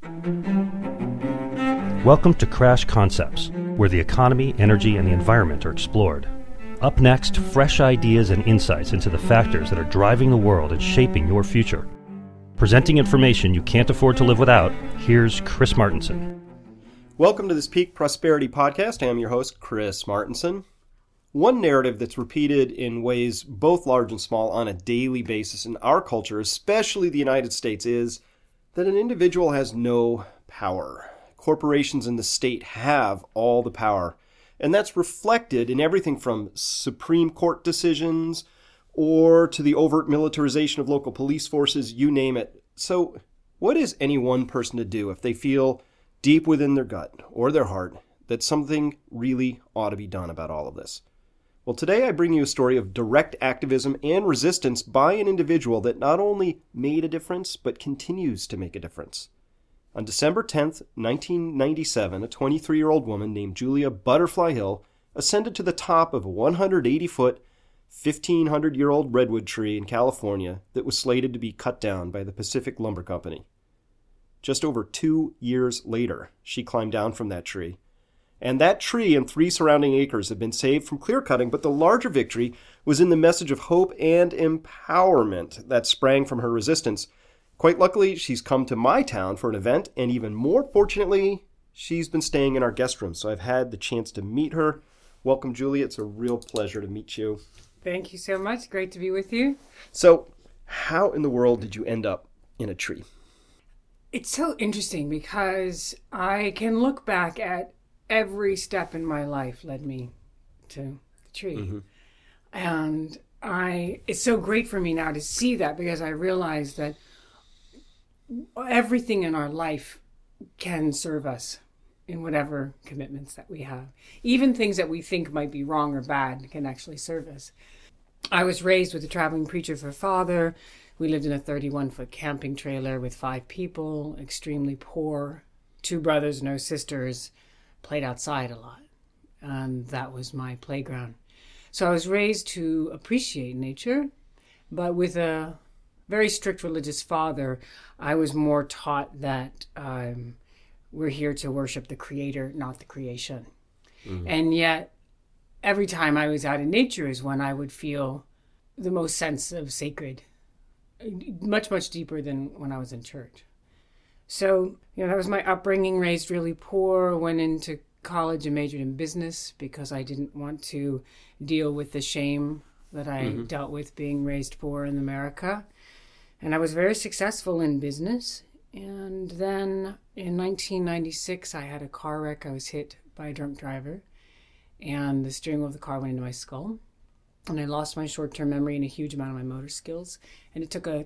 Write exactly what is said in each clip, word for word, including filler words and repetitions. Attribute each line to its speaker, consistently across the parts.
Speaker 1: Welcome to Crash Concepts, where the economy, energy, and the environment are explored. Up next, fresh ideas and insights into the factors that are driving the world and shaping your future. Presenting information you can't afford to live without, here's Chris Martenson.
Speaker 2: Welcome to this Peak Prosperity Podcast. I am your host, Chris Martenson. One narrative that's repeated in ways both large and small on a daily basis in our culture, especially the United States, is that an individual has no power. Corporations and the state have all the power. And that's reflected in everything from Supreme Court decisions or to the overt militarization of local police forces, you name it. So what is any one person to do if they feel deep within their gut or their heart that something really ought to be done about all of this? Well, today I bring you a story of direct activism and resistance by an individual that not only made a difference, but continues to make a difference. On December tenth, nineteen ninety-seven, a twenty-three-year-old woman named Julia Butterfly Hill ascended to the top of a one hundred eighty foot, fifteen hundred year old redwood tree in California that was slated to be cut down by the Pacific Lumber Company. Just over two years later, she climbed down from that tree. And that tree and three surrounding acres have been saved from clear cutting, but the larger victory was in the message of hope and empowerment that sprang from her resistance. Quite luckily, she's come to my town for an event, and even more fortunately, she's been staying in our guest room, so I've had the chance to meet her. Welcome, Julia. It's a real pleasure to meet you.
Speaker 3: Thank you so much. Great to be with you.
Speaker 2: So, how in the world did you end up in a tree?
Speaker 3: It's so interesting because I can look back at every step in my life led me to the tree. Mm-hmm. And I, it's so great for me now to see that because I realize that everything in our life can serve us in whatever commitments that we have. Even things that we think might be wrong or bad can actually serve us. I was raised with a traveling preacher for a father. We lived in a thirty-one foot camping trailer with five people, extremely poor, two brothers, no sisters, played outside a lot. And that was my playground. So I was raised to appreciate nature, but with a very strict religious father, I was more taught that um, we're here to worship the creator, not the creation. Mm-hmm. And yet, every time I was out in nature is when I would feel the most sense of sacred, much, much deeper than when I was in church. So, you know, that was my upbringing, raised really poor, went into college and majored in business because I didn't want to deal with the shame that I mm-hmm. dealt with being raised poor in America. And I was very successful in business. And then in nineteen ninety-six, I had a car wreck. I was hit by a drunk driver. And the steering wheel of the car went into my skull. And I lost my short-term memory and a huge amount of my motor skills. And it took a,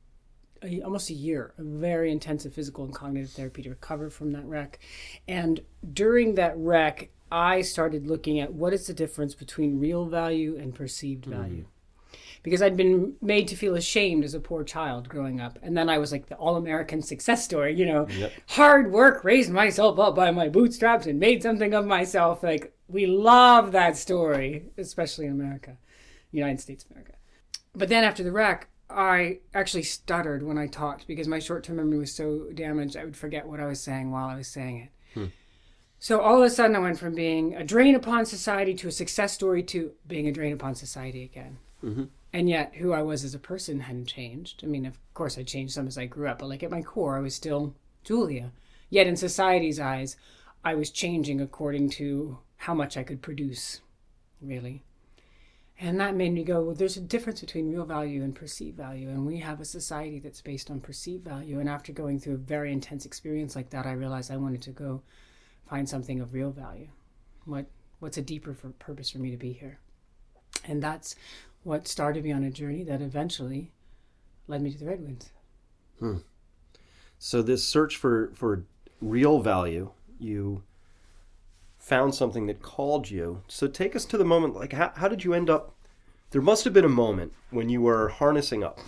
Speaker 3: a almost a year of very intensive physical and cognitive therapy to recover from that wreck. And during that wreck, I started looking at what is the difference between real value and perceived value. Mm. Because I'd been made to feel ashamed as a poor child growing up. And then I was like the all-American success story, you know, yep. Hard work, raised myself up by my bootstraps and made something of myself. Like, we love that story, especially in America, United States of America. But then after the wreck, I actually stuttered when I talked because my short-term memory was so damaged, I would forget what I was saying while I was saying it. Hmm. So all of a sudden I went from being a drain upon society to a success story to being a drain upon society again. Mm-hmm. And yet who I was as a person hadn't changed. I mean, of course I changed some as I grew up, but like at my core, I was still Julia. Yet in society's eyes, I was changing according to how much I could produce, really. And that made me go, well, there's a difference between real value and perceived value. And we have a society that's based on perceived value. And after going through a very intense experience like that, I realized I wanted to go find something of real value. What What's a deeper for purpose for me to be here? And that's what started me on a journey that eventually led me to the Redwoods.
Speaker 2: Hmm. So this search for, for real value, you found something that called you. So take us to the moment, like how, how did you end up? There must have been a moment when you were harnessing up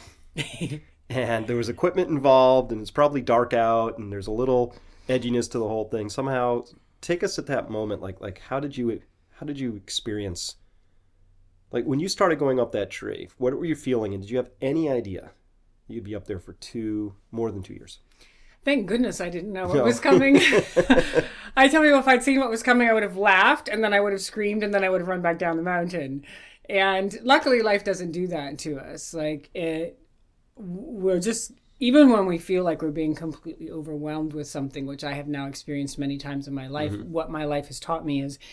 Speaker 2: and there was equipment involved and it's probably dark out and there's a little edginess to the whole thing. Somehow take us at that moment. Like, like how did you, how did you experience, like when you started going up that tree, what were you feeling? And did you have any idea you'd be up there for two, more than two years?
Speaker 3: Thank goodness I didn't know what
Speaker 2: No.
Speaker 3: was coming. I tell you, if I'd seen what was coming, I would have laughed, and then I would have screamed, and then I would have run back down the mountain. And luckily, life doesn't do that to us. Like, it, we're just, even when we feel like we're being completely overwhelmed with something, which I have now experienced many times in my life, mm-hmm. what my life has taught me is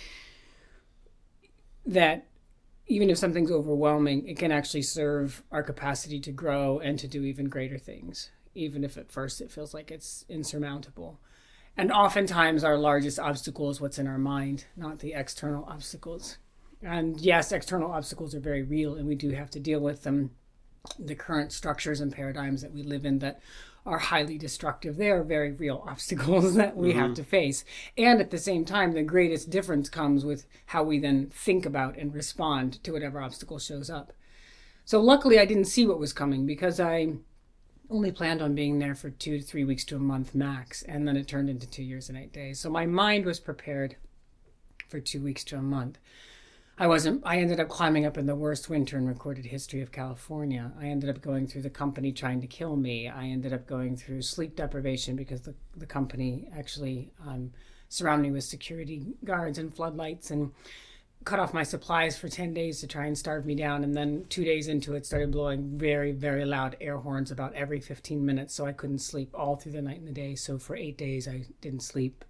Speaker 3: that even if something's overwhelming, it can actually serve our capacity to grow and to do even greater things, even if at first it feels like it's insurmountable. And oftentimes our largest obstacle is what's in our mind, not the external obstacles. And yes, external obstacles are very real, and we do have to deal with them. The current structures and paradigms that we live in that are highly destructive, they are very real obstacles that we mm-hmm. have to face. And at the same time, the greatest difference comes with how we then think about and respond to whatever obstacle shows up. So luckily, I didn't see what was coming because I only planned on being there for two to three weeks to a month max. And then it turned into two years and eight days. So my mind was prepared for two weeks to a month. I wasn't, I ended up climbing up in the worst winter in recorded history of California. I ended up going through the company trying to kill me. I ended up going through sleep deprivation because the, the company actually um, surrounded me with security guards and floodlights and cut off my supplies for ten days to try and starve me down. And then two days into it, started blowing very, very loud air horns about every fifteen minutes. So I couldn't sleep all through the night and the day. So for eight days, I didn't sleep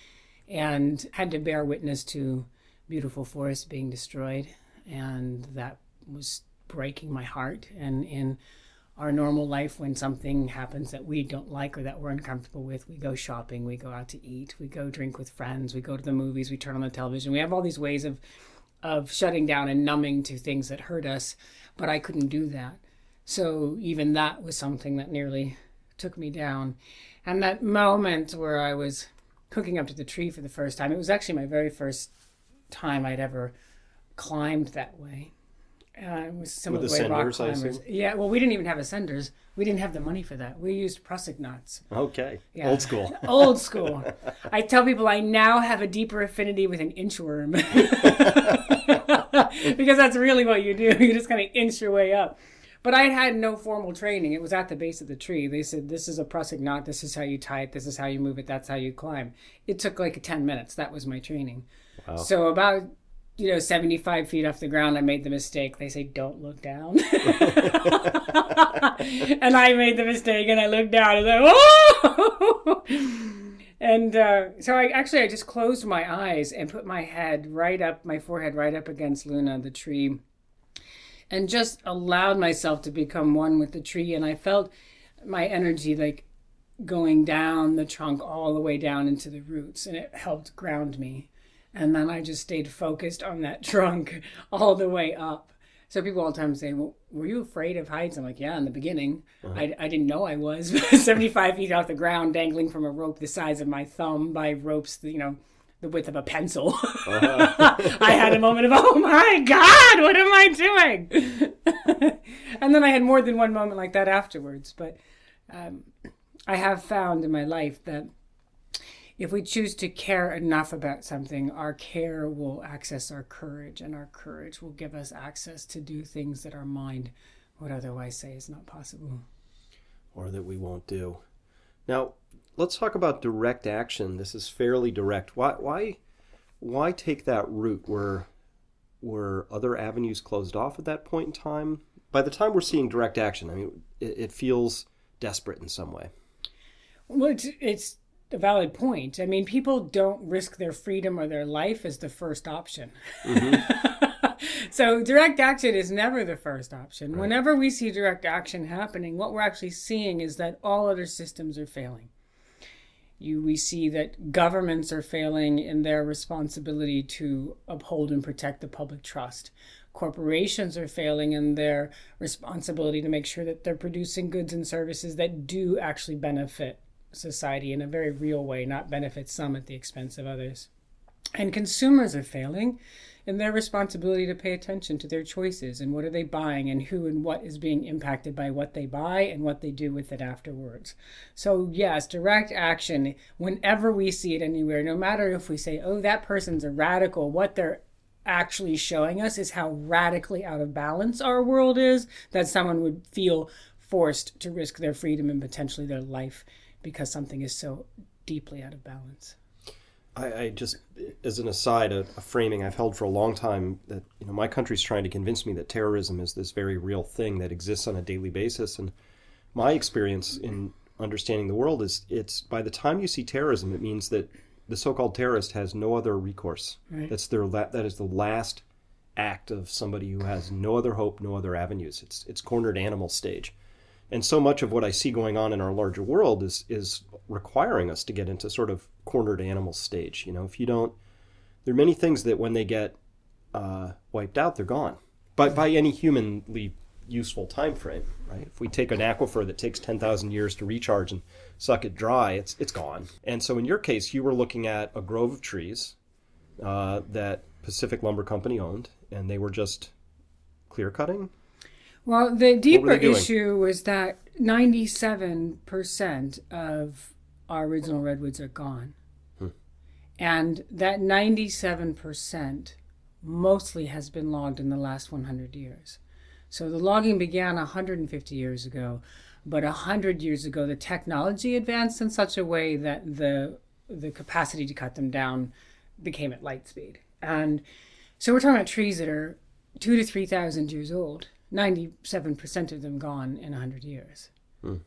Speaker 3: and had to bear witness to beautiful forests being destroyed. And that was breaking my heart. And in our normal life, when something happens that we don't like or that we're uncomfortable with, we go shopping, we go out to eat, we go drink with friends, we go to the movies, we turn on the television. We have all these ways of of shutting down and numbing to things that hurt us, but I couldn't do that. So even that was something that nearly took me down. And that moment where I was hooking up to the tree for the first time, it was actually my very first time I'd ever climbed that way. Uh, it was some
Speaker 2: With
Speaker 3: of the way rock
Speaker 2: ascenders, I
Speaker 3: climbers.
Speaker 2: assume?
Speaker 3: Yeah, well, we didn't even have ascenders. We didn't have the money for that. We used Prussic knots.
Speaker 2: Okay.
Speaker 3: Yeah.
Speaker 2: Old school.
Speaker 3: Old school. I tell people I now have a deeper affinity with an inchworm. Because that's really what you do. You just kind of inch your way up. But I had no formal training. It was at the base of the tree. They said, this is a Prussic knot. This is how you tie it. This is how you move it. That's how you climb. It took like ten minutes. That was my training. Wow. So about, you know, seventy-five feet off the ground, I made the mistake. They say, don't look down. And I made the mistake, and I looked down, and I went, whoa! And uh, so I actually, I just closed my eyes and put my head right up, my forehead right up against Luna, the tree, and just allowed myself to become one with the tree. And I felt my energy like going down the trunk all the way down into the roots, and it helped ground me. And then I just stayed focused on that trunk all the way up. So people all the time say, well, were you afraid of heights? I'm like, yeah, in the beginning. Uh-huh. I, I didn't know I was. seventy-five feet off the ground, dangling from a rope the size of my thumb by ropes, you know, the width of a pencil. Uh-huh. I had a moment of, oh my God, what am I doing? And then I had more than one moment like that afterwards. But um, I have found in my life that if we choose to care enough about something, our care will access our courage, and our courage will give us access to do things that our mind would otherwise say is not possible.
Speaker 2: Or that we won't do. Now, let's talk about direct action. This is fairly direct. Why why, why take that route? Were, were other avenues closed off at that point in time? By the time we're seeing direct action, I mean, it, it feels desperate in some way.
Speaker 3: Well, it's... it's a valid point. I mean, people don't risk their freedom or their life as the first option. Mm-hmm. So direct action is never the first option. Right. Whenever we see direct action happening, what we're actually seeing is that all other systems are failing. You, we see that governments are failing in their responsibility to uphold and protect the public trust. Corporations are failing in their responsibility to make sure that they're producing goods and services that do actually benefit society in a very real way, not benefit some at the expense of others. And consumers are failing in their responsibility to pay attention to their choices and what are they buying and who and what is being impacted by what they buy and what they do with it afterwards. So yes, direct action, whenever we see it anywhere, no matter if we say, oh, that person's a radical, what they're actually showing us is how radically out of balance our world is, that someone would feel forced to risk their freedom and potentially their life because something is so deeply out of balance.
Speaker 2: I, I just, as an aside, a, a framing I've held for a long time that, you know, my country's trying to convince me that terrorism is this very real thing that exists on a daily basis. And my experience in understanding the world is it's by the time you see terrorism, it means that the so-called terrorist has no other recourse.
Speaker 3: Right.
Speaker 2: That's their la- that is the last act of somebody who has no other hope, no other avenues. It's it's cornered animal stage. And so much of what I see going on in our larger world is is requiring us to get into sort of cornered animal stage. You know, if you don't, there are many things that when they get uh, wiped out, they're gone. But by any humanly useful time frame, right? If we take an aquifer that takes ten thousand years to recharge and suck it dry, it's it's gone. And so in your case, you were looking at a grove of trees uh, that Pacific Lumber Company owned, and they were just clear cutting.
Speaker 3: Well, the deeper issue was that ninety-seven percent of our original redwoods are gone. Hmm. And that ninety-seven percent mostly has been logged in the last one hundred years. So the logging began one hundred fifty years ago, but one hundred years ago the technology advanced in such a way that the the capacity to cut them down became at light speed. And so we're talking about trees that are two to three thousand years old. ninety-seven percent of them gone in one hundred years. Hmm.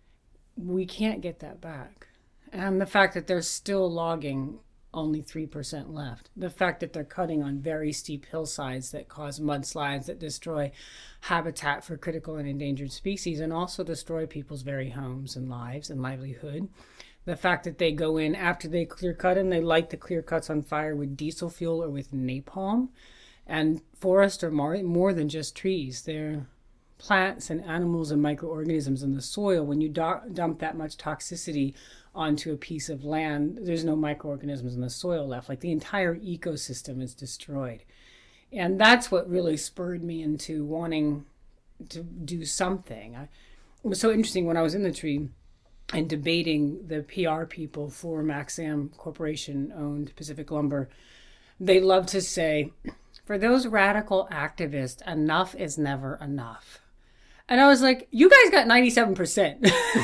Speaker 3: We can't get that back. And the fact that they're still logging only three percent left. The fact that they're cutting on very steep hillsides that cause mudslides, that destroy habitat for critical and endangered species, and also destroy people's very homes and lives and livelihood. The fact that they go in after they clear cut and they light the clear cuts on fire with diesel fuel or with napalm. And forests are more, more than just trees. They're plants and animals and microorganisms in the soil. When you do- dump that much toxicity onto a piece of land, there's no microorganisms in the soil left. Like the entire ecosystem is destroyed. And that's what really spurred me into wanting to do something. I, it was so interesting when I was in the tree and debating the P R people for Maxam Corporation-owned Pacific Lumber. They love to say, for those radical activists, enough is never enough. And I was like, you guys got ninety-seven percent.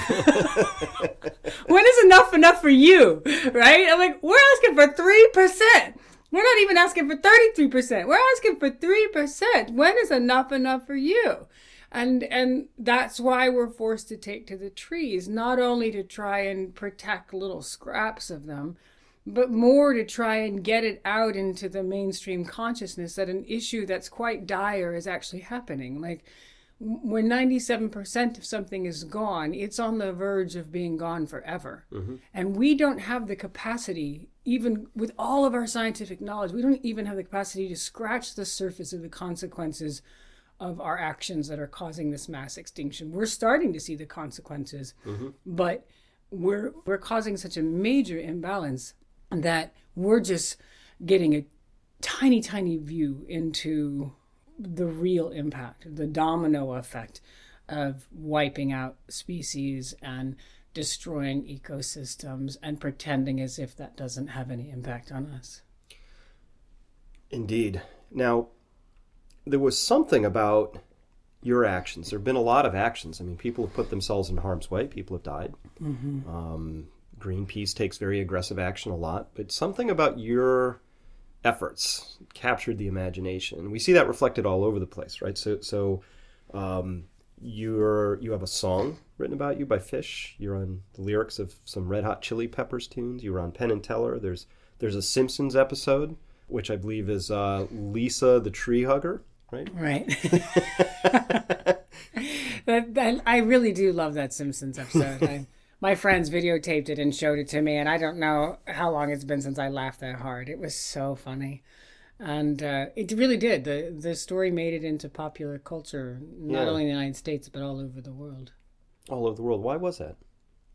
Speaker 3: When is enough enough for you? Right? I'm like, we're asking for three percent. We're not even asking for thirty-three percent. We're asking for three percent. When is enough enough for you? And and that's why we're forced to take to the trees, not only to try and protect little scraps of them, but more to try and get it out into the mainstream consciousness that an issue that's quite dire is actually happening. Like when ninety-seven percent of something is gone, it's on the verge of being gone forever. Mm-hmm. And we don't have the capacity, even with all of our scientific knowledge, we don't even have the capacity to scratch the surface of the consequences of our actions that are causing this mass extinction. We're starting to see the consequences, mm-hmm. but we're we're causing such a major imbalance that we're just getting a tiny, tiny view into the real impact, the domino effect of wiping out species and destroying ecosystems and pretending as if that doesn't have any impact on us.
Speaker 2: Indeed. Now, there was something about your actions. There have been a lot of actions. I mean, people have put themselves in harm's way. People have died. Mm-hmm. Um, Greenpeace takes very aggressive action a lot. But something about your efforts captured the imagination. We see that reflected all over the place, right? So, so um, you're you have a song written about you by Fish. You're on the lyrics of some Red Hot Chili Peppers tunes. You were on Penn and Teller. There's there's a Simpsons episode, which I believe is uh, Lisa the Tree Hugger, right?
Speaker 3: Right. that, that, I really do love that Simpsons episode. I, my friends videotaped it and showed it to me, and I don't know how long it's been since I laughed that hard. It was so funny. And uh, it really did. The the story made it into popular culture, not yeah. only in the United States, but all over the world.
Speaker 2: All over the world. Why was that?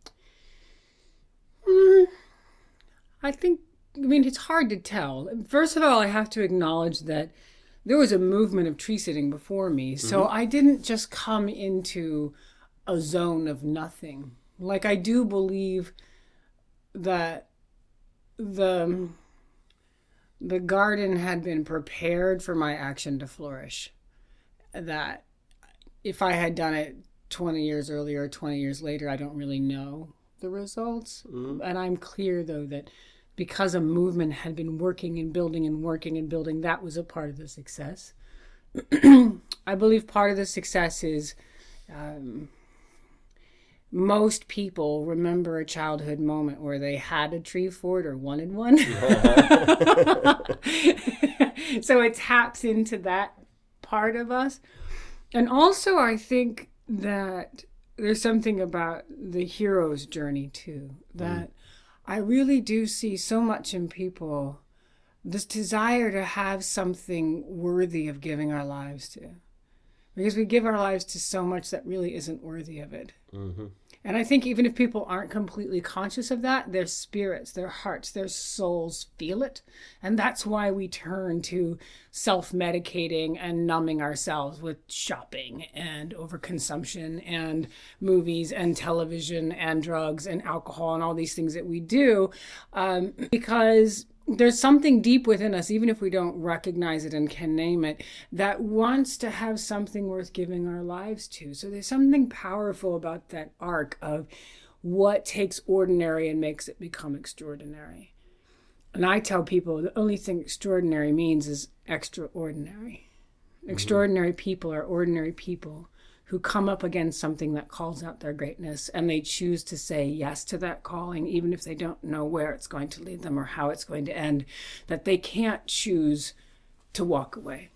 Speaker 3: Mm, I think, I mean, it's hard to tell. First of all, I have to acknowledge that there was a movement of tree sitting before me. So mm-hmm. I didn't just come into a zone of nothing. Like, I do believe that the the garden had been prepared for my action to flourish. That if I had done it twenty years earlier, twenty years later, I don't really know. the results.
Speaker 2: Mm-hmm.
Speaker 3: And I'm clear, though, that because a movement had been working and building and working and building, that was a part of the success. I believe part of the success is um, most people remember a childhood moment where they had a tree fort or wanted one. So it taps into that part of us. And also, I think that there's something about the hero's journey, too, that mm. I really do see so much in people, this desire to have something worthy of giving our lives to. Because we give our lives to so much that really isn't worthy of it. Mm-hmm. And I think even if people aren't completely conscious of that, their spirits, their hearts, their souls feel it. And that's why we turn to self-medicating and numbing ourselves with shopping and overconsumption and movies and television and drugs and alcohol and all these things that we do. Um, because there's something deep within us, even if we don't recognize it and can name it, that wants to have something worth giving our lives to. So there's something powerful about that arc of what takes ordinary and makes it become extraordinary. And I tell people the only thing extraordinary means is extraordinary. Mm-hmm. Extraordinary people are ordinary people who come up against something that calls out their greatness, and they choose to say yes to that calling, even if they don't know where it's going to lead them or how it's going to end, that they can't choose to walk away.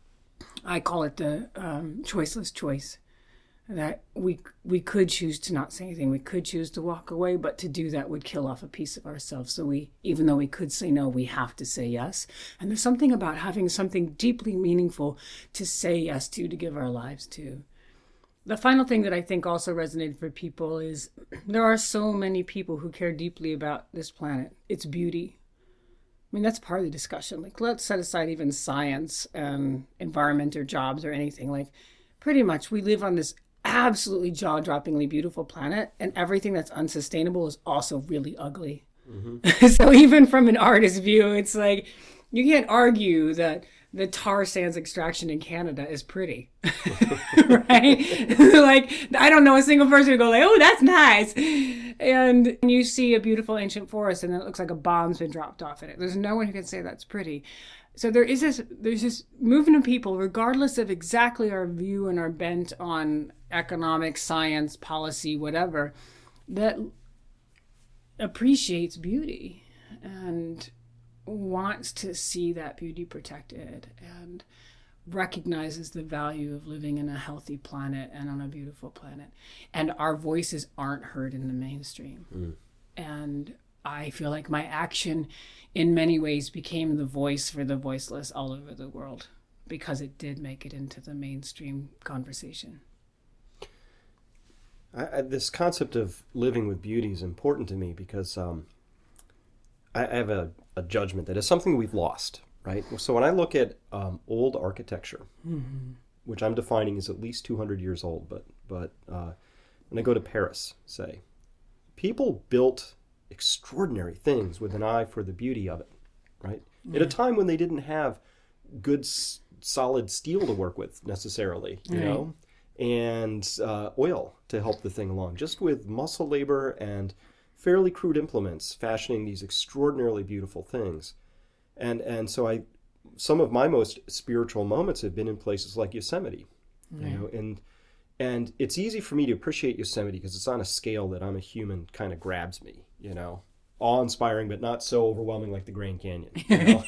Speaker 3: I call it the um, choiceless choice, that we we could choose to not say anything, we could choose to walk away, but to do that would kill off a piece of ourselves. So we, even though we could say no, we have to say yes. And there's something about having something deeply meaningful to say yes to, to give our lives to. The final thing that I think also resonated for people is there are so many people who care deeply about this planet, its beauty. I mean, that's part of the discussion. Like, let's set aside even science and environment or jobs or anything. Like, pretty much we live on this absolutely jaw-droppingly beautiful planet, and everything that's unsustainable is also really ugly. Mm-hmm. So even from an artist's view, it's like, you can't argue that the tar sands extraction in Canada is pretty, right? Like, I don't know a single person who go like, oh, that's nice. And you see a beautiful ancient forest and then it looks like a bomb's been dropped off in it. There's no one who can say that's pretty. So there is this, there's this movement of people, regardless of exactly our view and our bent on economics, science, policy, whatever, that appreciates beauty and wants to see that beauty protected and recognizes the value of living in a healthy planet and on a beautiful planet. And our voices aren't heard in the mainstream. Mm. And I feel like my action in many ways became the voice for the voiceless all over the world because it did make it into the mainstream conversation.
Speaker 2: I, I, this concept of living with beauty is important to me because um, I, I have a a judgment that is something we've lost, right? So when I look at um, old architecture, mm-hmm. which I'm defining as at least two hundred years old, but but uh, when I go to Paris, say, people built extraordinary things with an eye for the beauty of it, right? Yeah. At a time when they didn't have good, s- solid steel to work with necessarily, you right. know, and uh, oil to help the thing along, just with muscle labor and fairly crude implements, fashioning these extraordinarily beautiful things. And and so I, some of my most spiritual moments have been in places like Yosemite, mm-hmm. you know, and and it's easy for me to appreciate Yosemite because it's on a scale that I'm a human kind of grabs me, you know, awe-inspiring, but not so overwhelming like the Grand Canyon, you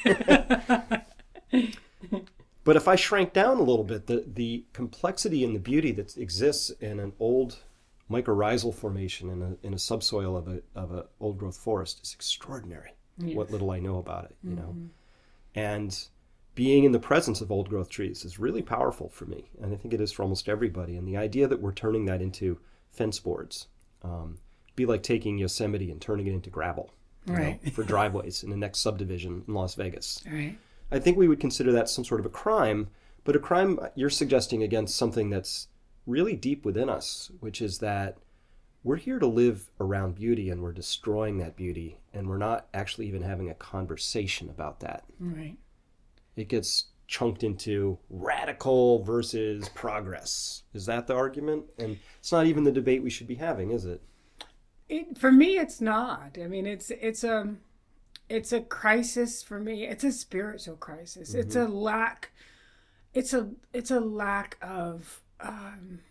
Speaker 2: know? But if I shrank down a little bit, the, the complexity and the beauty that exists in an old mycorrhizal formation in a in a subsoil of a of a old growth forest is extraordinary. Yes. What little I know about it, you mm-hmm. know, and being in the presence of old growth trees is really powerful for me, and I think it is for almost everybody. And the idea that we're turning that into fence boards, um, be like taking Yosemite and turning it into gravel,
Speaker 3: right,
Speaker 2: know, for driveways in the next subdivision in Las Vegas.
Speaker 3: Right.
Speaker 2: I think we would consider that some sort of a crime, but a crime you're suggesting against something that's really deep within us, which is that we're here to live around beauty and we're destroying that beauty and we're not actually even having a conversation about that.
Speaker 3: Right.
Speaker 2: It gets chunked into radical versus progress. Is that the argument? And it's not even the debate we should be having, is it?
Speaker 3: It, for me, it's not. I mean, it's it's a it's a crisis for me. It's a spiritual crisis. Mm-hmm. It's a lack. It's a it's a lack of um,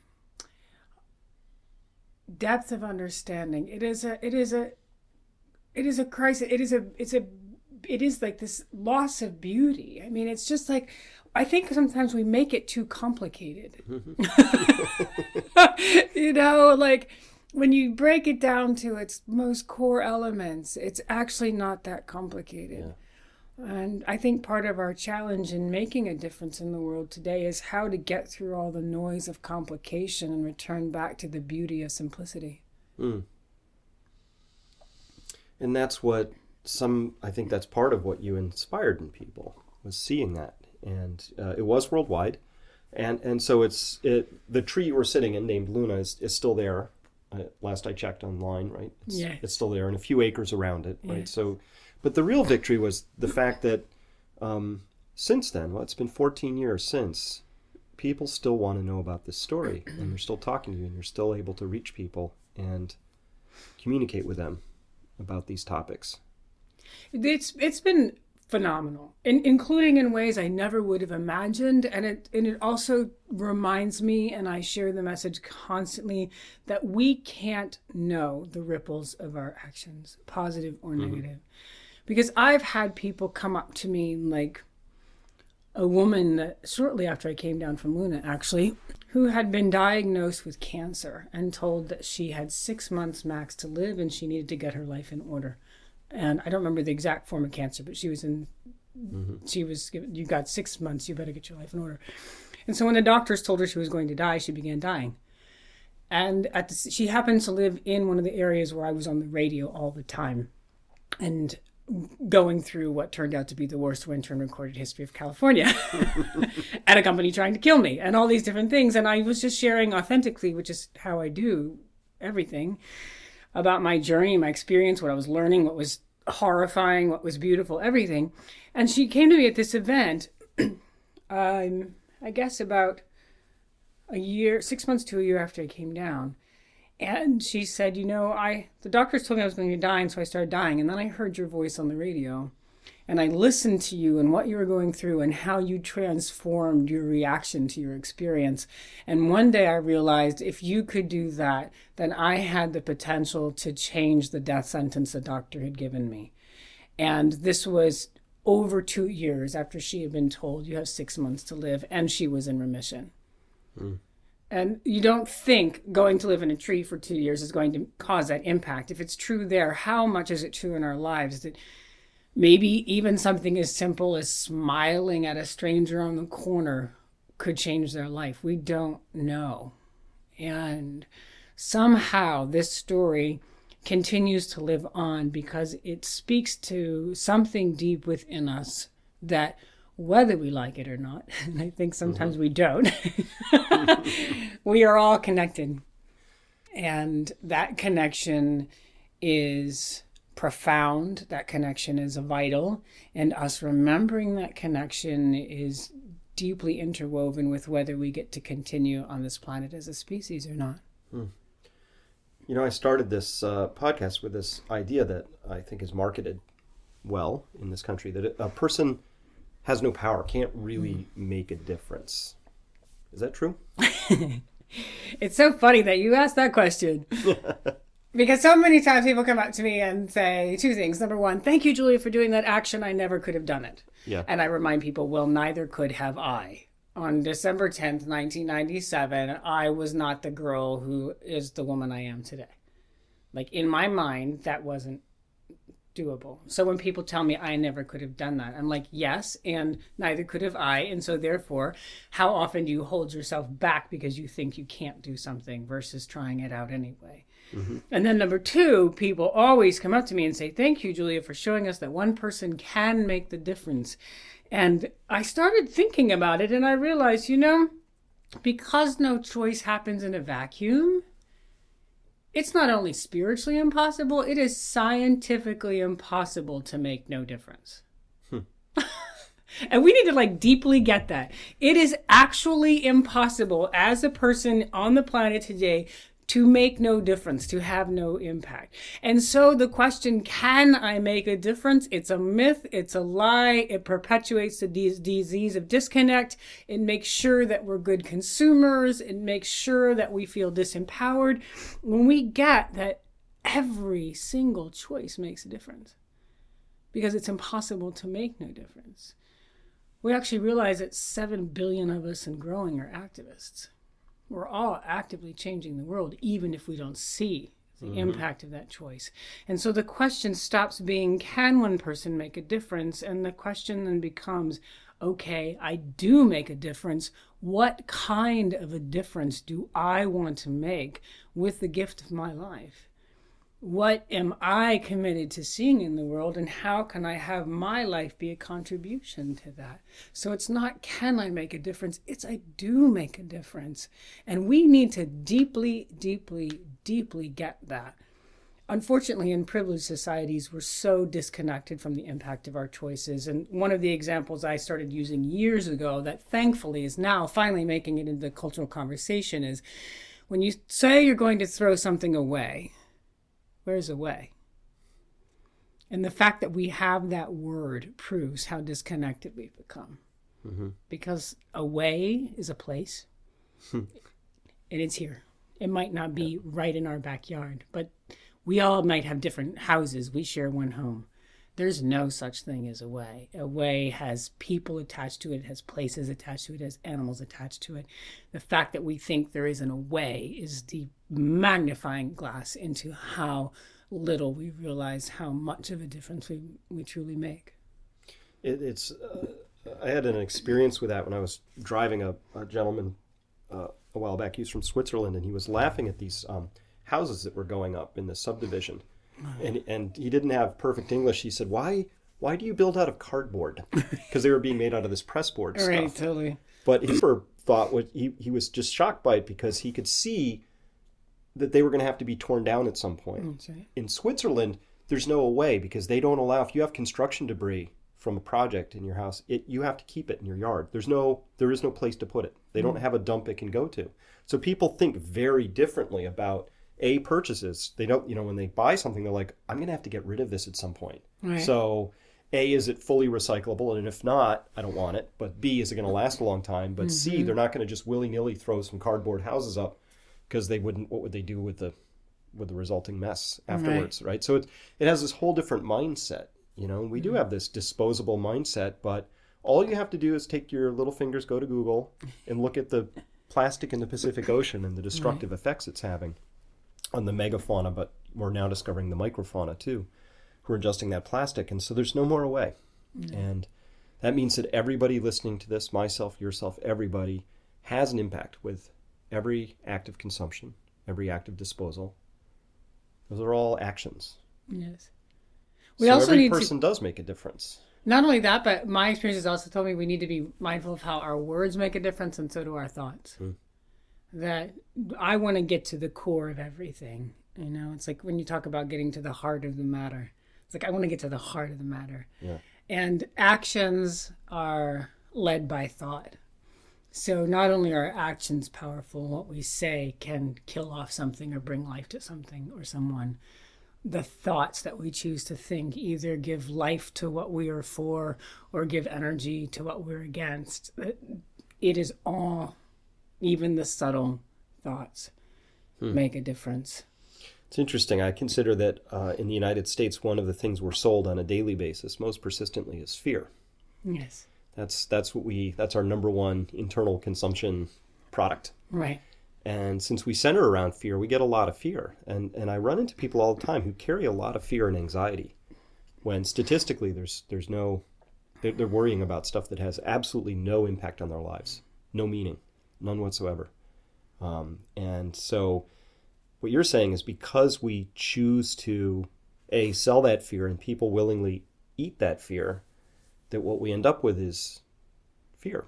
Speaker 3: depth of understanding. It is a it is a it is a crisis. It is a it's a it is like this loss of beauty. I mean, it's just like, I think sometimes we make it too complicated. You know, like when you break it down to its most core elements, it's actually not that complicated. Yeah. And I think part of our challenge in making a difference in the world today is how to get through all the noise of complication and return back to the beauty of simplicity.
Speaker 2: Mm. And that's what some, I think that's part of what you inspired in people, was seeing that. And uh, it was worldwide. And and so it's it the tree you were sitting in, named Luna, is, is still there. Uh, last I checked online, right? It's,
Speaker 3: yeah.
Speaker 2: It's still there, and a few acres around it, right?
Speaker 3: Yes.
Speaker 2: So, but the real victory was the fact that um, since then, well, it's been fourteen years since, people still want to know about this story, and they're still talking to you, and you're still able to reach people and communicate with them about these topics.
Speaker 3: It's it's been phenomenal, in, including in ways I never would have imagined. And it and it also reminds me, and I share the message constantly, that we can't know the ripples of our actions, positive or mm-hmm. negative. Because I've had people come up to me, like a woman that shortly after I came down from Luna, actually, who had been diagnosed with cancer and told that she had six months max to live and she needed to get her life in order. And I don't remember the exact form of cancer, but she was in, mm-hmm. she was, you got six months, you better get your life in order. And so when the doctors told her she was going to die, she began dying. And at the, she happened to live in one of the areas where I was on the radio all the time and going through what turned out to be the worst winter in recorded history of California and a company trying to kill me and all these different things. And I was just sharing authentically, which is how I do everything, about my journey, my experience, what I was learning, what was horrifying, what was beautiful, everything. And she came to me at this event, um, I guess about a year, six months to a year after I came down. And she said, you know, I the doctors told me I was going to die, and so I started dying. And then I heard your voice on the radio. And I listened to you and what you were going through and how you transformed your reaction to your experience. And one day I realized if you could do that, then I had the potential to change the death sentence the doctor had given me. And this was over two years after she had been told you have six months to live, and she was in remission. Mm. And you don't think going to live in a tree for two years is going to cause that impact. If it's true there, how much is it true in our lives that maybe even something as simple as smiling at a stranger on the corner could change their life? We don't know. And somehow this story continues to live on because it speaks to something deep within us that, whether we like it or not, and I think sometimes mm-hmm. we don't, we are all connected. And that connection is profound. That connection is vital. And us remembering that connection is deeply interwoven with whether we get to continue on this planet as a species or not.
Speaker 2: Hmm. You know, I started this uh, podcast with this idea that I think is marketed well in this country, that a person has no power, can't really mm. make a difference. Is that true?
Speaker 3: It's so funny that you asked that question. Because so many times people come up to me and say two things. Number one, thank you, Julia, for doing that action. I never could have done it.
Speaker 2: Yeah.
Speaker 3: And I remind people, well, neither could have I. On December tenth, nineteen ninety-seven, I was not the girl who is the woman I am today. Like, in my mind, that wasn't doable. So when people tell me I never could have done that, I'm like, yes, and neither could have I. And so therefore, how often do you hold yourself back because you think you can't do something versus trying it out anyway? Mm-hmm. And then number two, people always come up to me and say, thank you, Julia, for showing us that one person can make the difference. And I started thinking about it and I realized, you know, because no choice happens in a vacuum, it's not only spiritually impossible, it is scientifically impossible to make no difference. Hmm. And we need to like deeply get that. It is actually impossible as a person on the planet today to make no difference, to have no impact. And so the question, can I make a difference? It's a myth. It's a lie. It perpetuates the de- disease of disconnect. It makes sure that we're good consumers. It makes sure that we feel disempowered. When we get that every single choice makes a difference, because it's impossible to make no difference. We actually realize that seven billion of us and growing are activists. We're all actively changing the world, even if we don't see the mm-hmm. impact of that choice. And so the question stops being, can one person make a difference? And the question then becomes, okay, I do make a difference. What kind of a difference do I want to make with the gift of my life? What am I committed to seeing in the world, and how can I have my life be a contribution to that? So it's not, can I make a difference? It's, I do make a difference. And we need to deeply, deeply, deeply get that. Unfortunately, in privileged societies, we're so disconnected from the impact of our choices. And one of the examples I started using years ago that thankfully is now finally making it into the cultural conversation is when you say you're going to throw something away, where's away? And the fact that we have that word proves how disconnected we've become. Mm-hmm. Because away is a place, and it's here. It might not be right in our backyard, but we all might have different houses. We share one home. There's no such thing as away. Away has people attached to it, has places attached to it, has animals attached to it. The fact that we think there is an away is the magnifying glass into how little we realize how much of a difference we, we truly make.
Speaker 2: It, it's, uh, I had an experience with that when I was driving a, a gentleman uh, a while back. He was from Switzerland, and he was laughing at these um, houses that were going up in the subdivision. And and he didn't have perfect English. He said, why why do you build out of cardboard? Because they were being made out of this pressboard stuff.
Speaker 3: Right, totally.
Speaker 2: But his thought was, he, he was just shocked by it because he could see that they were going to have to be torn down at some point.
Speaker 3: Right.
Speaker 2: In Switzerland, there's no way, because they don't allow, if you have construction debris from a project in your house, it you have to keep it in your yard. There's no there is no place to put it. They don't have a dump it can go to. So people think very differently about A, purchases. They don't, you know, when they buy something, they're like, I'm going to have to get rid of this at some point.
Speaker 3: Right.
Speaker 2: So A, is it fully recyclable? And if not, I don't want it. But B, is it going to last a long time? But mm-hmm. C, they're not going to just willy-nilly throw some cardboard houses up, because they wouldn't, what would they do with the with the resulting mess afterwards, right? right? So it, it has this whole different mindset, you know. We mm-hmm. do have this disposable mindset, but all you have to do is take your little fingers, go to Google, and look at the plastic in the Pacific Ocean and the destructive right. effects it's having on the megafauna, but we're now discovering the microfauna too, who are ingesting that plastic. And so there's no more away. Mm-hmm. And that means that everybody listening to this, myself, yourself, everybody, has an impact with every act of consumption, every act of disposal. Those are all actions.
Speaker 3: Yes. We
Speaker 2: so
Speaker 3: also
Speaker 2: every
Speaker 3: need
Speaker 2: person
Speaker 3: to...
Speaker 2: does make a difference.
Speaker 3: Not only that, but my experience has also told me we need to be mindful of how our words make a difference, and so do our thoughts. Mm. That I want to get to the core of everything. You know, it's like when you talk about getting to the heart of the matter. It's like, I want to get to the heart of the matter.
Speaker 2: Yeah.
Speaker 3: And actions are led by thought. So not only are actions powerful, what we say can kill off something or bring life to something or someone. The thoughts that we choose to think either give life to what we are for or give energy to what we're against. It is all, even the subtle thoughts, hmm. make a difference.
Speaker 2: It's interesting. I consider that uh, in the United States, one of the things we're sold on a daily basis most persistently is fear.
Speaker 3: Yes.
Speaker 2: That's that's what we that's our number one internal consumption product.
Speaker 3: Right.
Speaker 2: And since we center around fear, we get a lot of fear. And and I run into people all the time who carry a lot of fear and anxiety, when statistically there's there's no they're, they're worrying about stuff that has absolutely no impact on their lives, no meaning, none whatsoever. Um, and so what you're saying is, because we choose to a sell that fear and people willingly eat that fear, that what we end up with is fear.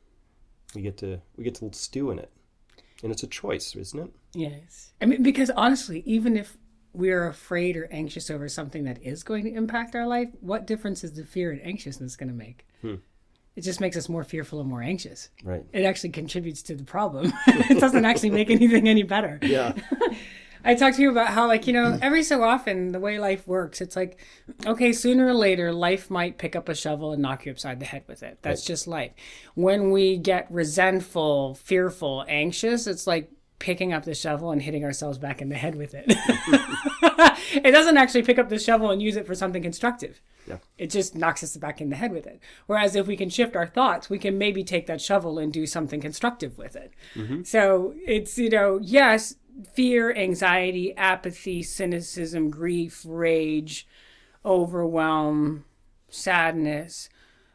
Speaker 2: We get to we get to stew in it. And it's a choice, isn't it?
Speaker 3: Yes. I mean, because honestly, even if we're afraid or anxious over something that is going to impact our life, what difference is the fear and anxiousness going to make? Hmm. It just makes us more fearful and more anxious.
Speaker 2: Right.
Speaker 3: It actually contributes to the problem. It doesn't actually make anything any better.
Speaker 2: Yeah.
Speaker 3: I talked to you about how, like, you know, every so often the way life works, it's like, okay, sooner or later, life might pick up a shovel and knock you upside the head with it. That's right. Just life. When we get resentful, fearful, anxious, it's like picking up the shovel and hitting ourselves back in the head with it. It doesn't actually pick up the shovel and use it for something constructive.
Speaker 2: Yeah.
Speaker 3: It just knocks us back in the head with it. Whereas if we can shift our thoughts, we can maybe take that shovel and do something constructive with it. Mm-hmm. So it's, you know, yes, fear, anxiety, apathy, cynicism, grief, rage, overwhelm, sadness.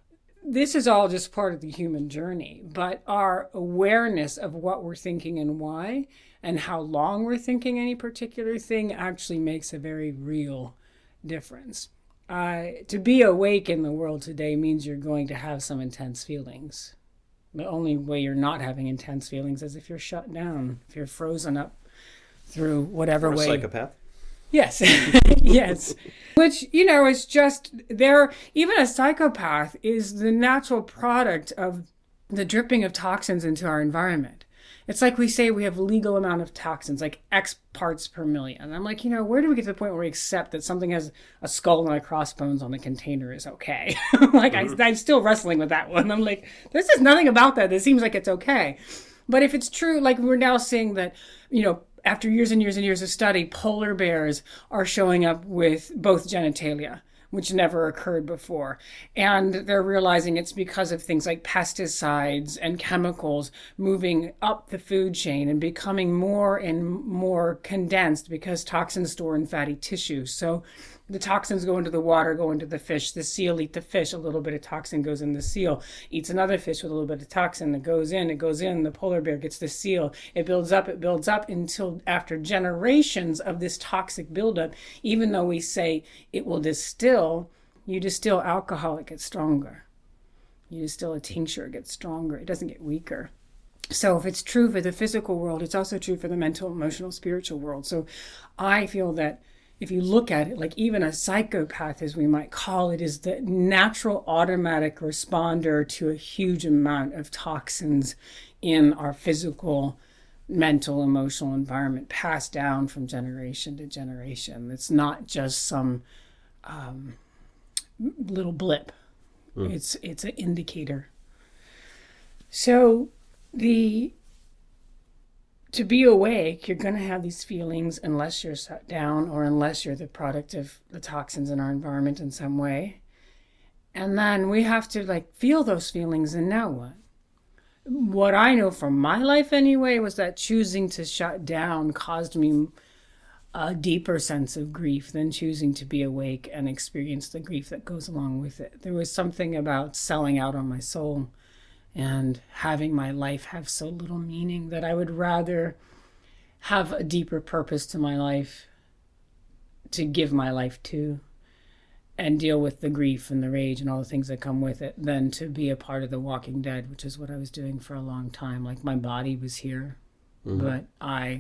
Speaker 3: This is all just part of the human journey. But our awareness of what we're thinking and why, and how long we're thinking any particular thing, actually makes a very real difference. Uh, to be awake in the world today means you're going to have some intense feelings. The only way you're not having intense feelings is if you're shut down, if you're frozen up through whatever
Speaker 2: or a
Speaker 3: way.
Speaker 2: Psychopath.
Speaker 3: Yes. Yes. Which, you know, is just there. Even a psychopath is the natural product of the dripping of toxins into our environment. It's like we say we have legal amount of toxins, like X parts per million. And I'm like, you know, where do we get to the point where we accept that something has a skull and a crossbones on the container is okay? Like, mm-hmm. I, I'm still wrestling with that one. I'm like, there's just nothing about that that seems like it's okay. But if it's true, like we're now seeing that, you know, after years and years and years of study, polar bears are showing up with both genitalia, which never occurred before. And they're realizing it's because of things like pesticides and chemicals moving up the food chain and becoming more and more condensed because toxins store in fatty tissues. So the toxins go into the water, go into the fish. The seal eat the fish. A little bit of toxin goes in the seal. Eats another fish with a little bit of toxin. It goes in, it goes in. The polar bear gets the seal. It builds up, it builds up until after generations of this toxic buildup, even though we say it will distill, you distill alcohol, it gets stronger. You distill a tincture, it gets stronger. It doesn't get weaker. So if it's true for the physical world, it's also true for the mental, emotional, spiritual world. So I feel that if you look at it, like even a psychopath, as we might call it, is the natural automatic responder to a huge amount of toxins in our physical, mental, emotional environment, passed down from generation to generation. It's not just some um, little blip. Mm. It's it's an indicator. So the to be awake, you're going to have these feelings unless you're shut down or unless you're the product of the toxins in our environment in some way. And then we have to like feel those feelings, and now what? What I know from my life anyway was that choosing to shut down caused me a deeper sense of grief than choosing to be awake and experience the grief that goes along with it. There was something about selling out on my soul and having my life have so little meaning that I would rather have a deeper purpose to my life to give my life to and deal with the grief and the rage and all the things that come with it than to be a part of the Walking Dead, which is what I was doing for a long time. Like my body was here, mm-hmm. but I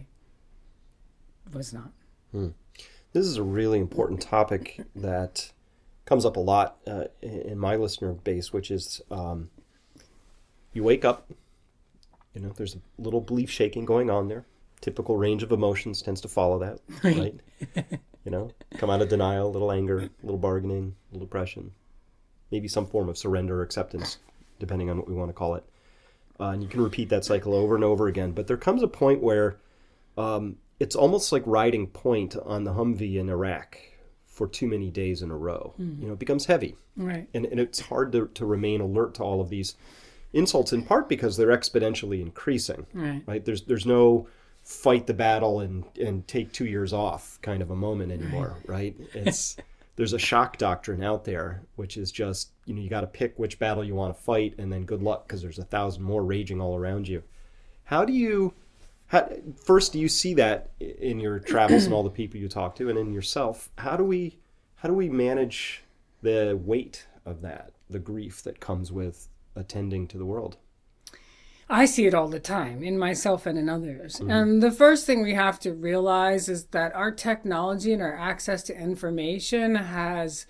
Speaker 3: was not.
Speaker 2: Hmm. This is a really important topic that comes up a lot uh, in my listener base, which is um, you wake up, you know, there's a little belief shaking going on there. Typical range of emotions tends to follow that, right? You know, come out of denial, a little anger, a little bargaining, a little depression, maybe some form of surrender or acceptance, depending on what we want to call it. Uh, and you can repeat that cycle over and over again. But there comes a point where um, it's almost like riding point on the Humvee in Iraq for too many days in a row. Mm. You know, it becomes heavy.
Speaker 3: Right.
Speaker 2: And, and it's hard to, to remain alert to all of these insults, in part because they're exponentially increasing.
Speaker 3: Right.
Speaker 2: Right? There's there's no fight the battle and, and take two years off kind of a moment anymore, right? right? It's there's a shock doctrine out there, which is just, you know, you got to pick which battle you want to fight, and then good luck because there's a thousand more raging all around you. How do you, how, first, do you see that in your travels and all the people you talk to, and in yourself? How do we, how do we manage the weight of that, the grief that comes with attending to the world?
Speaker 3: I see it all the time in myself and in others. Mm-hmm. And the first thing we have to realize is that our technology and our access to information has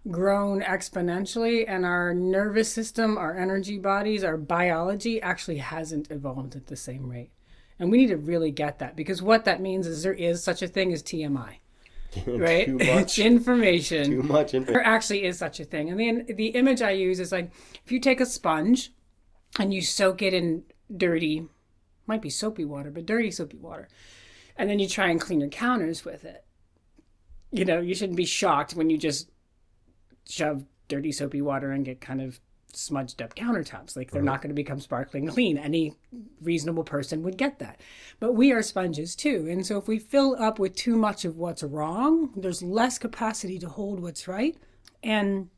Speaker 3: grown exponentially, and our nervous system, our energy bodies, our biology actually hasn't evolved at the same rate. And we need to really get that, because what that means is there is such a thing as T M I. Right?
Speaker 2: Too much,
Speaker 3: it's information.
Speaker 2: Too much information.
Speaker 3: There actually is such a thing. And then the image I use is like, if you take a sponge and you soak it in dirty, might be soapy water, but dirty soapy water, and then you try and clean your counters with it. You know, you shouldn't be shocked when you just shove dirty soapy water and get kind of smudged up countertops. Like, they're uh-huh. not going to become sparkling clean. Any reasonable person would get that. But we are sponges too. And so if we fill up with too much of what's wrong, there's less capacity to hold what's right. And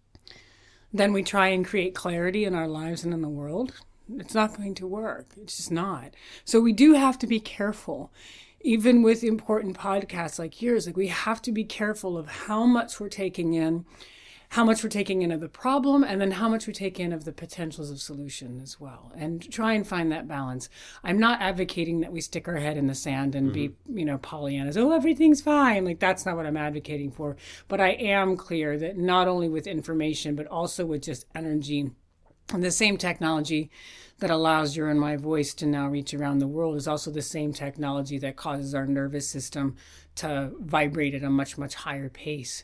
Speaker 3: then we try and create clarity in our lives and in the world. It's not going to work. It's just not. So we do have to be careful. Even with important podcasts like yours, like, we have to be careful of how much we're taking in, how much we're taking in of the problem, and then how much we take in of the potentials of solution as well, and try and find that balance. I'm not advocating that we stick our head in the sand and mm-hmm. be, you know, Pollyannas, oh, everything's fine. Like, that's not what I'm advocating for. But I am clear that not only with information, but also with just energy, and the same technology that allows your and my voice to now reach around the world is also the same technology that causes our nervous system to vibrate at a much, much higher pace.